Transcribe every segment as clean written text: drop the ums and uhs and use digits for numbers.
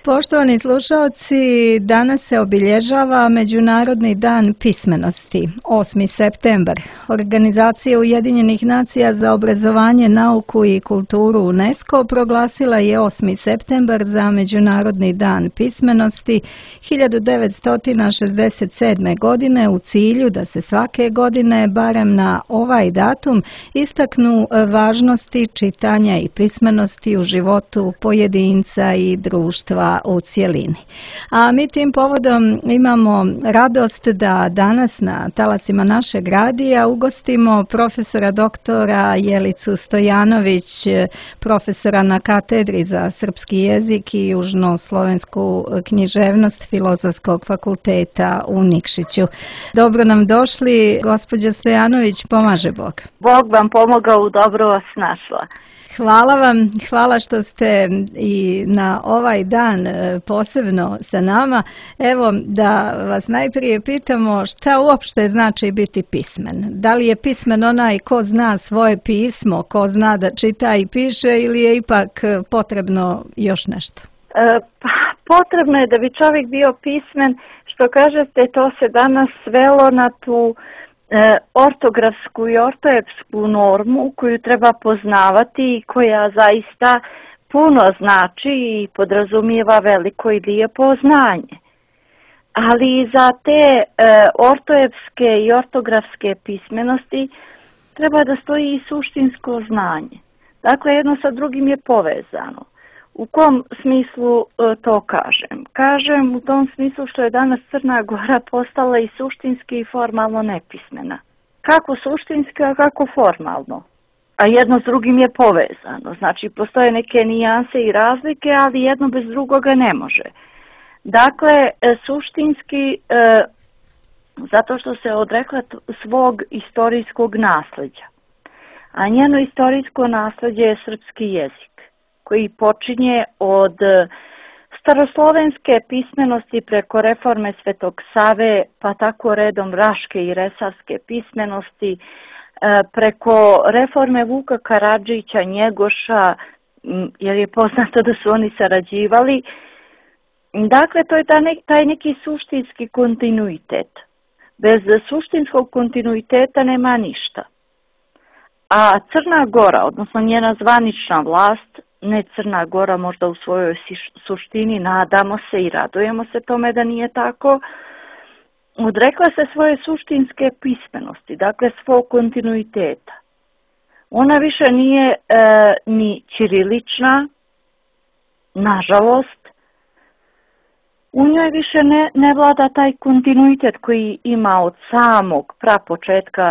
Poštovani slušalci, danas se obilježava Međunarodni dan pismenosti, 8. septembar. Organizacija Ujedinjenih nacija za obrazovanje, nauku i kulturu UNESCO proglasila je 8. septembar za Međunarodni dan pismenosti 1967. godine u cilju da se svake godine, barem na ovaj datum, istaknu važnosti čitanja i pismenosti u životu pojedinca i društva u cjelini. A mi tim povodom imamo radost da danas na talasima našeg radija ugostimo profesora doktora Jelicu Stojanović, profesora na katedri za srpski jezik i južnoslovensku književnost Filozofskog fakulteta u Nikšiću. Dobro nam došli, gospođo Stojanović, pomaže Bog. Bog vam pomogao, dobro vas našla. Hvala vam, hvala što ste i na ovaj dan posebno sa nama. Evo da vas najprije pitamo šta uopšte znači biti pismen. Da li je pismen onaj ko zna svoje pismo, ko zna da čita i piše ili je ipak potrebno još nešto? Potrebno je da bi čovjek bio pismen, što kažete, to se danas svelo na tu ortografsku i ortoepsku normu koju treba poznavati i koja zaista puno znači i podrazumijeva veliko i lijepo znanje. Ali za te ortoepske i ortografske pismenosti treba da stoji i suštinsko znanje. Dakle, jedno sa drugim je povezano. U kom smislu to kažem? Kažem u tom smislu što je danas Crna Gora postala i suštinski i formalno nepismena. Kako suštinski, a kako formalno? A jedno s drugim je povezano. Znači, postoje neke nijanse i razlike, ali jedno bez drugoga ne može. Dakle, suštinski, zato što se odrekla svog istorijskog nasleđa. A njeno istorijsko nasleđe je srpski jezik, koji počinje od staroslovenske pismenosti preko reforme Svetog Save, pa tako redom raške i resavske pismenosti, preko reforme Vuka Karadžića, Njegoša, jer je poznato da su oni sarađivali. Dakle, to je taj neki suštinski kontinuitet. Bez suštinskog kontinuiteta nema ništa. A Crna Gora, odnosno njena zvanična vlast, ne Crna Gora možda u svojoj suštini, nadamo se i radujemo se tome da nije tako, odrekla se svoje suštinske pismenosti, dakle svog kontinuiteta. Ona više nije ni ćirilična, nažalost, u njoj više ne vlada taj kontinuitet koji ima od samog prapočetka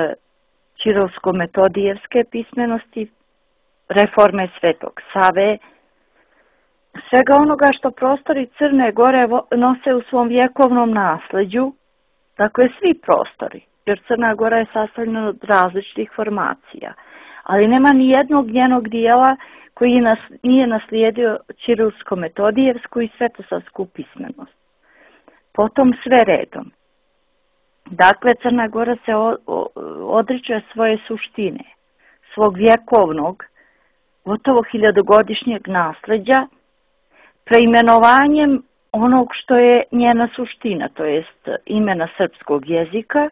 ćirilsko-metodijevske pismenosti, reforme Svetog Save, svega onoga što prostori Crne Gore nose u svom vjekovnom nasleđu, dakle svi prostori, jer Crna Gora je sastavljena od različitih formacija, ali nema ni jednog njenog dijela koji nije naslijedio ćirilsko-metodijevsku i svetosavsku pismenost. Potom sve redom. Dakle, Crna Gora se odriče svoje suštine, svog vjekovnog, gotovo hiljadogodišnjeg nasleđa, preimenovanjem onog što je njena suština, to jest imena srpskog jezika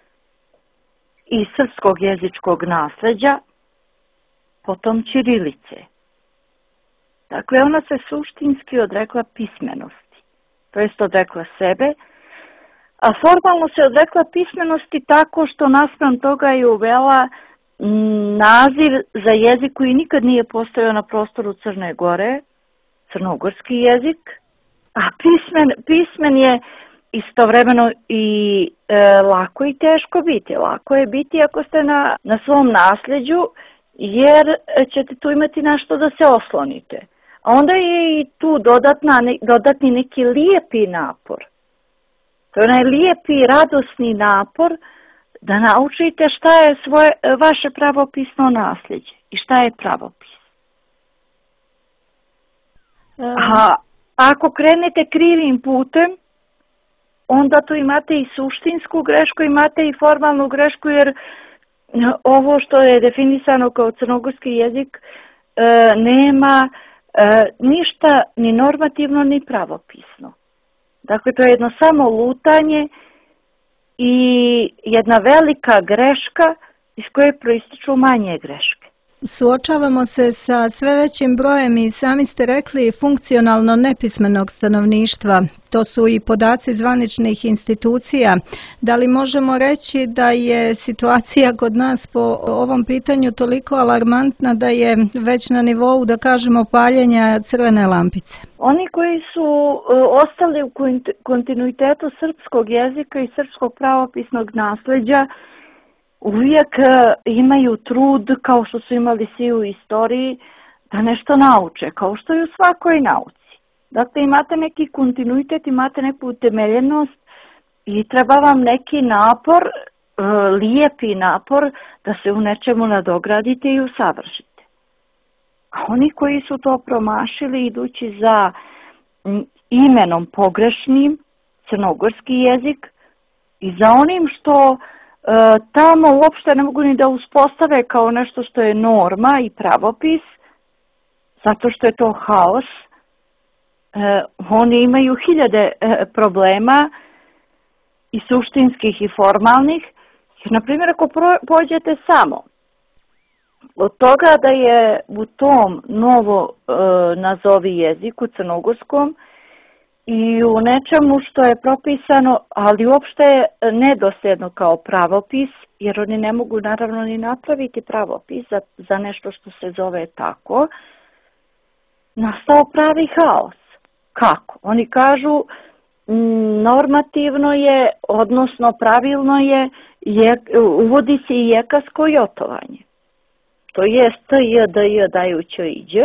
i srpskog jezičkog nasleđa, potom ćirilice. Dakle, ona se suštinski odrekla pismenosti, to jest odrekla sebe, a formalno se odrekla pismenosti tako što naspram toga je uvela naziv za jezik koji nikad nije postojao na prostoru Crne Gore, crnogorski jezik, a pismen je istovremeno i lako i teško biti. Lako je biti ako ste na svom nasljeđu, jer ćete tu imati nešto da se oslonite. A onda je i tu dodatni neki lijepi napor. To je onaj lijepi, radosni napor da naučite šta je vaše pravopisno nasljeđe i šta je pravopis. A ako krenete krivim putem, onda tu imate i suštinsku grešku, imate i formalnu grešku, jer ovo što je definisano kao crnogorski jezik nema ništa ni normativno ni pravopisno. Dakle, to je jedno samo lutanje i jedna velika greška iz koje proističu manje greške. Suočavamo se sa sve većim brojem i sami ste rekli funkcionalno nepismenog stanovništva. To su i podaci zvaničnih institucija. Da li možemo reći da je situacija kod nas po ovom pitanju toliko alarmantna da je već na nivou, da kažemo, paljenja crvene lampice? Oni koji su ostali u kontinuitetu srpskog jezika i srpskog pravopisnog nasleđa uvijek imaju trud, kao što su imali svi u istoriji, da nešto nauče, kao što i u svakoj nauci. Dakle, imate neki kontinuitet, imate neku utemeljenost i treba vam neki napor, lijepi napor, da se u nečemu nadogradite i usavršite. A oni koji su to promašili idući za imenom pogrešnim, crnogorski jezik, i za onim što tamo uopšte ne mogu ni da uspostave kao nešto što je norma i pravopis, zato što je to haos. Oni imaju hiljade problema i suštinskih i formalnih. Jer, na primjer, ako pođete samo od toga da je u tom novo nazovi jeziku crnogorskom i u nečemu što je propisano, ali uopšte je nedosljedno kao pravopis, jer oni ne mogu naravno ni napraviti pravopis za nešto što se zove tako, nastao pravi haos. Kako? Oni kažu normativno je, odnosno pravilno je, uvodi se i jekasko jotovanje. To je t, d, dajuće iđe,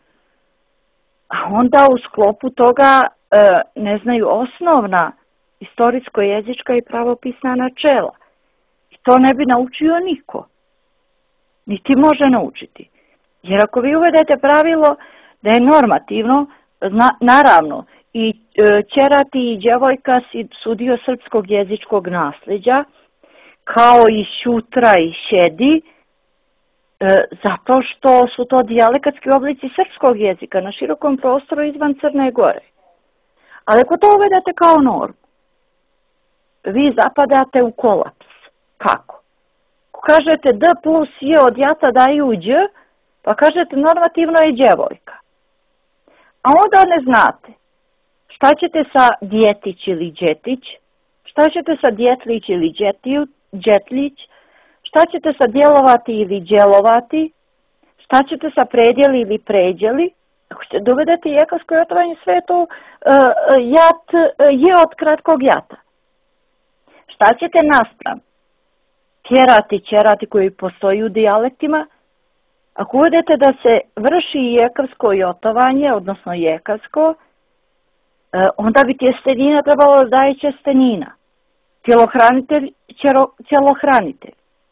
a onda u sklopu toga ne znaju osnovna istorijsko-jezička i pravopisna načela. I to ne bi naučio niko. Niti može naučiti. Jer ako vi uvedete pravilo da je normativno, naravno, i ćerati i djevojka su dio srpskog jezičkog nasljeđa, kao i šutra i šedi, zato što su to dijalekatski oblici srpskog jezika na širokom prostoru izvan Crne Gore. Ali ako to uvedete kao normu, vi zapadate u kolaps. Kako? Ako kažete d plus j od jata daju đ, pa kažete normativno je djevojka. A onda ne znate šta ćete sa djetić ili džetić, šta ćete sa djetlić ili džetlić, šta ćete sa djelovati ili djelovati, šta ćete sa predjeli ili pređeli. Ako ćete dovedete jekasko jotovanje, sve je to jat je od kratkog jata. Šta ćete naspram? Ćerati koji postoji u dijalektima. Ako uvedete da se vrši jekavsko jotovanje, odnosno jekavsko, onda bi tjestenina trebalo da daje ćestenina. Tjelohranitelj, tjelohranitelj.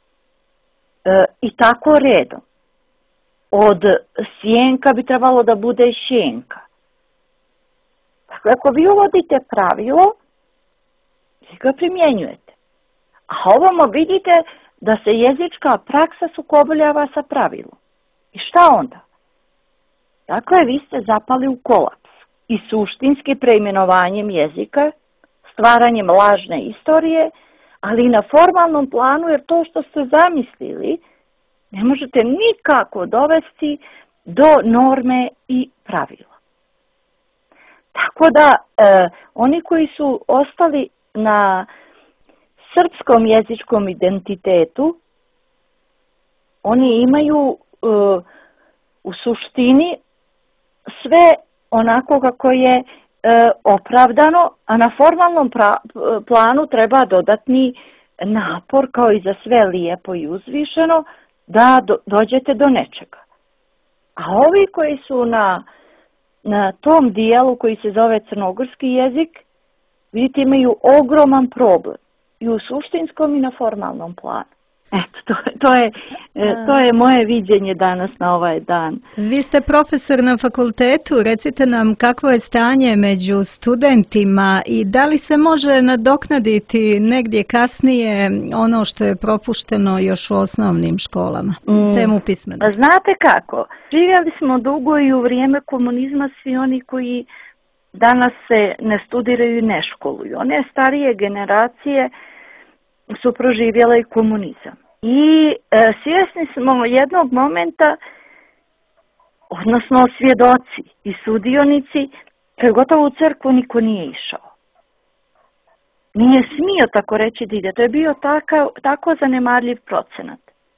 I tako redom. Od sjenka bi trebalo da bude šjenka. Dakle, ako vi uvodite pravilo, vi ga primjenjujete. A ovamo vidite da se jezička praksa sukobljava sa pravilom. I šta onda? Dakle, vi ste zapali u kolaps. I suštinski preimenovanjem jezika, stvaranjem lažne istorije, ali i na formalnom planu, jer to što ste zamislili ne možete nikako dovesti do norme i pravila. Tako da, oni koji su ostali na srpskom jezičkom identitetu, oni imaju u suštini sve onako kako je opravdano, a na formalnom planu treba dodatni napor, kao i za sve lijepo i uzvišeno, da dođete do nečega. A ovi koji su na tom dijelu koji se zove crnogorski jezik, vidite, imaju ogroman problem i u suštinskom i na formalnom planu. Eto, to je moje viđenje danas na ovaj dan. Vi ste profesor na fakultetu, recite nam kakvo je stanje među studentima i da li se može nadoknaditi negdje kasnije ono što je propušteno još u osnovnim školama, temu pismenosti? Znate kako, živjeli smo dugo i u vrijeme komunizma, svi oni koji danas se ne studiraju i ne školuju. One starije generacije su proživjele i komunizam. I svjesni smo jednog momenta, odnosno svjedoci i sudionici, kad gotovo u crkvu niko nije išao. Nije smio tako reći da ide. To je bio tako zanemarljiv procenat.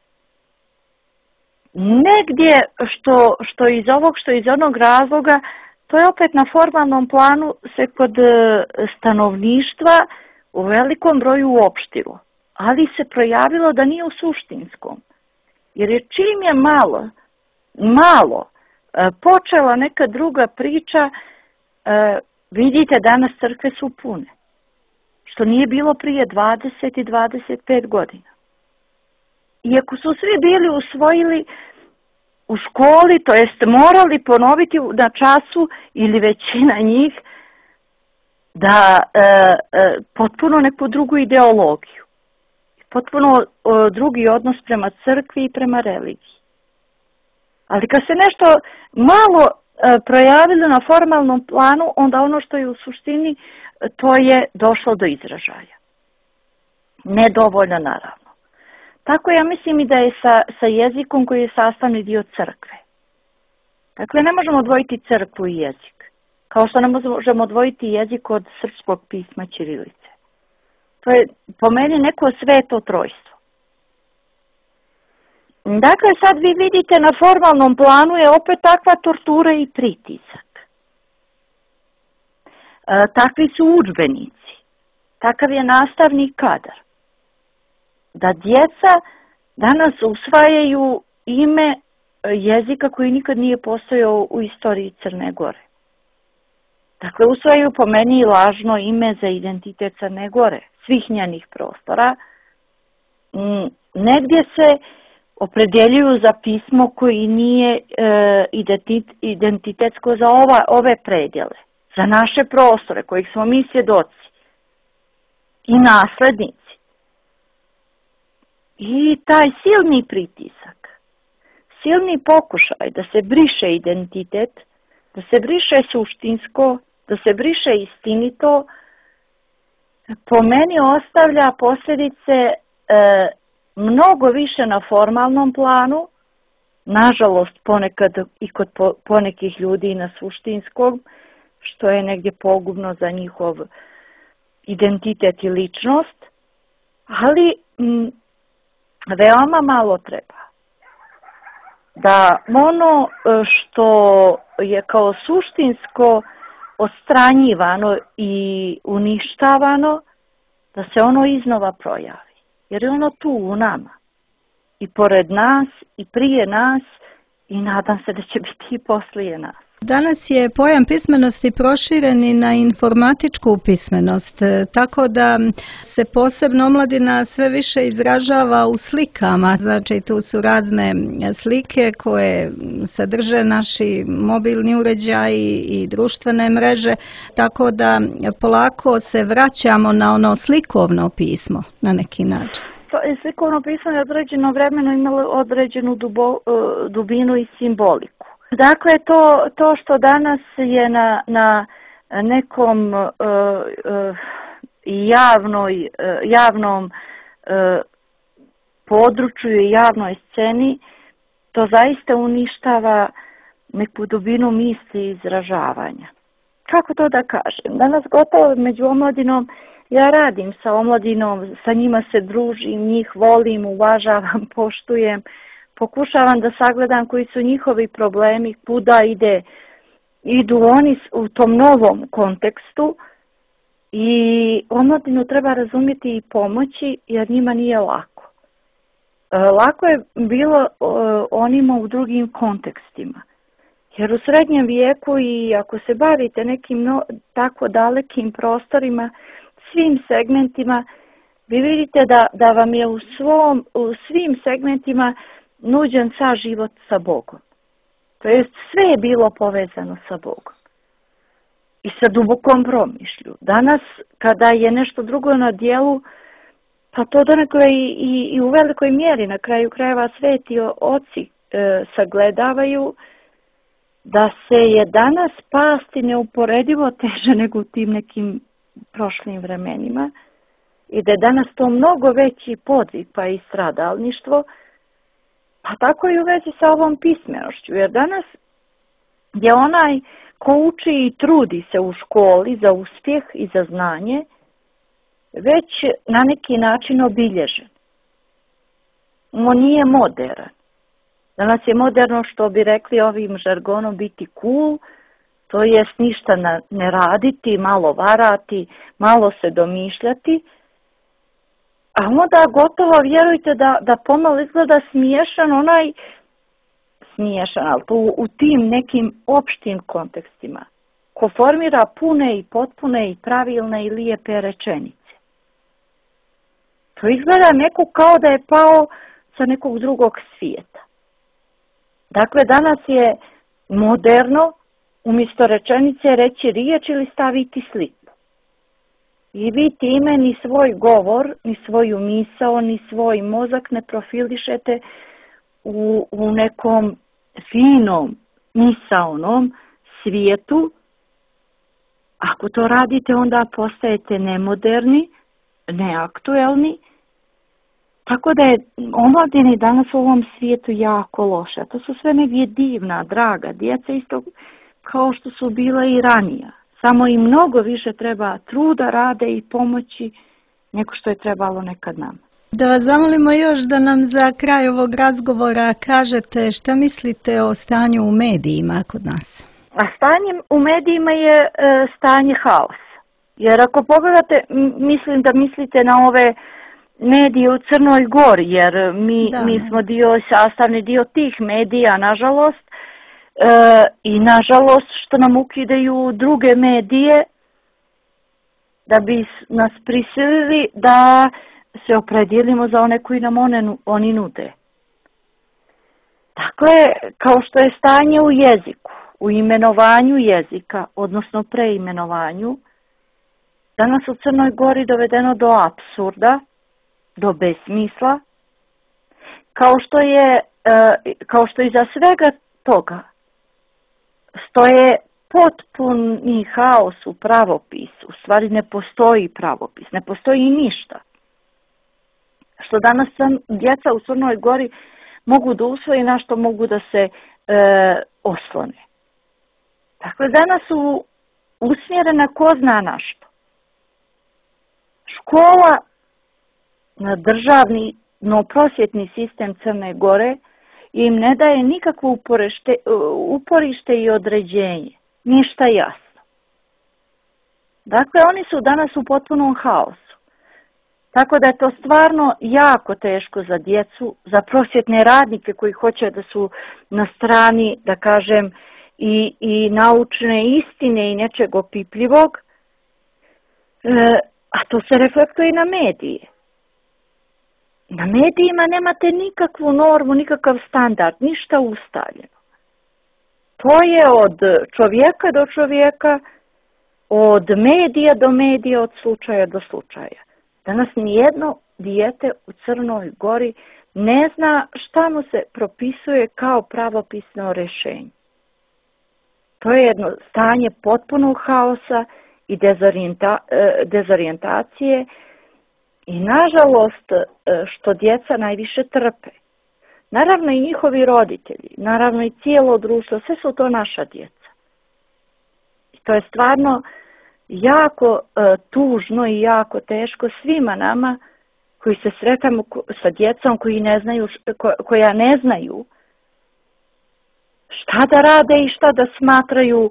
Negdje što iz ovog, što iz onog razloga, to je opet na formalnom planu se kod stanovništva u velikom broju uopštilo. Ali se projavilo da nije u suštinskom. Jer je čim je malo počela neka druga priča, vidite danas crkve su pune. Što nije bilo prije 20 i 25 godina. Iako su svi bili usvojili u školi, to jest morali ponoviti na času ili većina njih da potpuno neku drugu ideologiju. Potpuno drugi odnos prema crkvi i prema religiji. Ali kad se nešto malo projavilo na formalnom planu, onda ono što je u suštini, to je došlo do izražaja. Nedovoljno, naravno. Tako ja mislim i da je sa jezikom koji je sastavni dio crkve. Dakle, ne možemo odvojiti crkvu i jezik. Kao što ne možemo odvojiti jezik od srpskog pisma ćirilice. To je po meni neko sveto trojstvo. Dakle, sad vi vidite na formalnom planu je opet takva tortura i pritisak. Takvi su udžbenici. Takav je nastavni kadar. Da djeca danas usvajaju ime jezika koji nikad nije postojao u istoriji Crne Gore. Dakle, usvajaju po meni lažno ime za identitet Crne Gore, svih njenih prostora. Negdje se opredjeljuju za pismo koji nije identitetsko za ove predjele, za naše prostore kojih smo mi svjedoci i naslednici. I taj silni pritisak, silni pokušaj da se briše identitet, da se briše suštinsko, da se briše istinito, po meni ostavlja posljedice mnogo više na formalnom planu, nažalost ponekad i kod ponekih ljudi na suštinskom, što je negdje pogubno za njihov identitet i ličnost, ali veoma malo treba. Da ono što je kao suštinsko odstranjivano i uništavano, da se ono iznova projavi. Jer je ono tu u nama. I pored nas, i prije nas, i nadam se da će biti i poslije nas. Danas je pojam pismenosti proširen i na informatičku pismenost, tako da se posebno omladina sve više izražava u slikama. Znači, tu su razne slike koje sadrže naši mobilni uređaji i društvene mreže, tako da polako se vraćamo na ono slikovno pismo na neki način. Slikovno pismo je određeno vremeno imalo određenu dubinu i simboliku. Dakle, to što danas je na nekom javnom području i javnoj sceni, to zaista uništava neku dubinu misli i izražavanja. Kako to da kažem? Danas gotovo među omladinom, ja radim sa omladinom, sa njima se družim, njih volim, uvažavam, poštujem. Pokušavam da sagledam koji su njihovi problemi, kuda idu oni u tom novom kontekstu i omladinu treba razumjeti i pomoći jer njima nije lako. Lako je bilo onima u drugim kontekstima. Jer u srednjem vijeku i ako se bavite nekim tako dalekim prostorima, svim segmentima, vi vidite da vam je u svim segmentima nuđen saživot sa Bogom. To jest sve je bilo povezano sa Bogom. I sa dubokom promišlju. Danas, kada je nešto drugo na dijelu, pa to donekle i u velikoj mjeri, na kraju krajeva sveti oci sagledavaju da se je danas pasti neuporedivo teže nego u tim nekim prošlim vremenima i da je danas to mnogo veći podvig pa i stradalništvo, pa tako i u vezi sa ovom pismenošću, jer danas je onaj ko uči i trudi se u školi za uspjeh i za znanje, već na neki način obilježen. On nije modern. Danas je moderno, što bi rekli ovim žargonom, biti cool, to jest ništa ne raditi, malo varati, malo se domišljati, a onda gotovo vjerujte da pomalo izgleda smiješan, ali to u tim nekim opštim kontekstima, ko formira pune i potpune i pravilne i lijepe rečenice. To izgleda neko kao da je pao sa nekog drugog svijeta. Dakle, danas je moderno umjesto rečenice reći riječ ili staviti sliku. I vi time ni svoj govor, ni svoju misao, ni svoj mozak ne profilišete u nekom finom misaonom svijetu. Ako to radite, onda postajete nemoderni, neaktuelni. Tako da je omladina danas u ovom svijetu jako loša. To su sve negdje divna, draga djeca, isto kao što su bila i ranija. Samo im mnogo više treba truda, rade i pomoći nego što je trebalo nekad nama. Da vas zamolimo još da nam za kraj ovog razgovora kažete šta mislite o stanju u medijima kod nas. A stanje u medijima je stanje haosa. Jer ako pogledate, mislim da mislite na ove medije u Crnoj Gori, jer mi smo sastavni dio tih medija, nažalost, i nažalost što nam ukidaju druge medije da bi nas prisilili da se opredijelimo za one koji nam oni nude. Dakle, kao što je stanje u jeziku, u imenovanju jezika, odnosno preimenovanju, danas u Crnoj Gori dovedeno do apsurda, do besmisla, kao što iza svega toga stoje potpuni haos u pravopisu. U stvari ne postoji pravopis, ne postoji ništa. Što danas djeca u Crnoj Gori mogu da usvoji, na što mogu da se oslone. Dakle, danas su usmjerena ko zna na što. Škola, državni, no prosvjetni sistem Crne Gore im ne daje nikakvo uporište i određenje. Ništa jasno. Dakle, oni su danas u potpunom haosu. Tako da je to stvarno jako teško za djecu, za prosvjetne radnike koji hoće da su na strani, da kažem, i naučne istine i nečeg opipljivog, a to se reflektuje i na medije. Na medijima nemate nikakvu normu, nikakav standard, ništa ustaljeno. To je od čovjeka do čovjeka, od medija do medija, od slučaja do slučaja. Danas nijedno dijete u Crnoj Gori ne zna šta mu se propisuje kao pravopisno rješenje. To je jedno stanje potpunog haosa i dezorijentacije i nažalost što djeca najviše trpe. Naravno i njihovi roditelji, naravno i cijelo društvo, sve su to naša djeca. I to je stvarno jako tužno i jako teško svima nama koji se sretamo sa djecom koja ne znaju šta da rade i šta da smatraju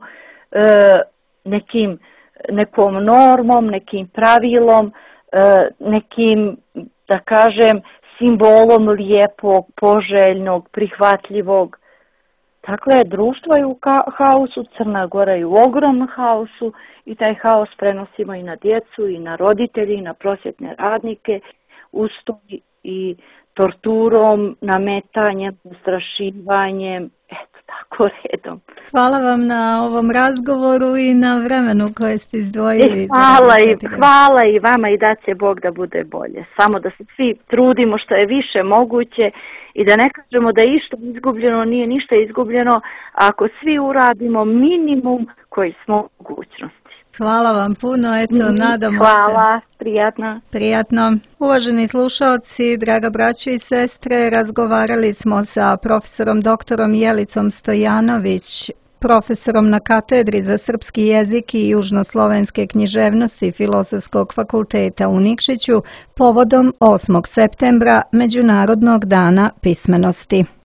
nekom normom, nekim pravilom, nekim, da kažem, simbolom lijepog, poželjnog, prihvatljivog. Dakle, društvo je u haosu, Crna Gora je u ogromnom haosu i taj haos prenosimo i na djecu, i na roditelji, i na prosvjetne radnike, uz to i torturom, nametanjem, zastrašivanjem, eto tako redom. Hvala vam na ovom razgovoru i na vremenu koje ste izdvojili. Hvala i vama i da će Bog da bude bolje. Samo da se svi trudimo što je više moguće i da ne kažemo da je išta izgubljeno, nije ništa izgubljeno ako svi uradimo minimum koji smo u mogućnosti. Hvala vam puno, eto, nadamo se. Hvala, prijatno. Prijatno. Uvaženi slušalci, draga braćo i sestre, razgovarali smo sa profesorom doktorom Jelicom Stojanović, profesorom na katedri za srpski jezik i južnoslovenske književnosti Filozofskog fakulteta u Nikšiću povodom 8. septembra, Međunarodnog dana pismenosti.